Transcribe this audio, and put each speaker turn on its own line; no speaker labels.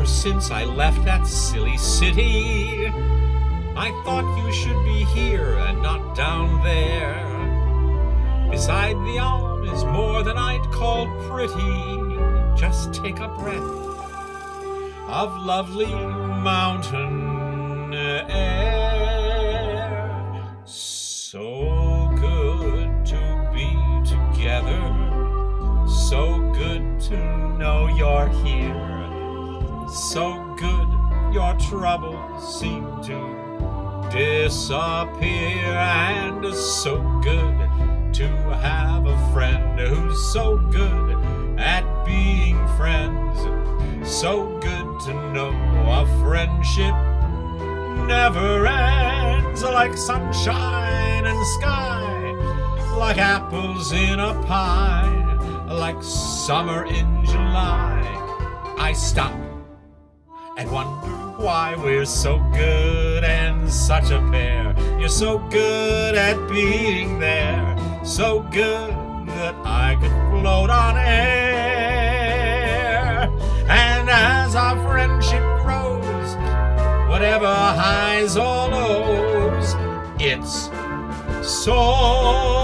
Ever since I left that silly city, I thought you should be here and not down there. Beside the arm is more than I'd call pretty. Just take a breath of lovely mountain air. So good to be together. So good to know you're here. So good your troubles seem to disappear. And so good to have a friend who's so good at being friends. So good to know a friendship never ends. Like sunshine and sky, like apples in a pie, like summer in July. I stop and wonder why we're so good and such a pair. You're so good at being there, so good that I could float on air. And as our friendship grows, whatever highs or lows, it's so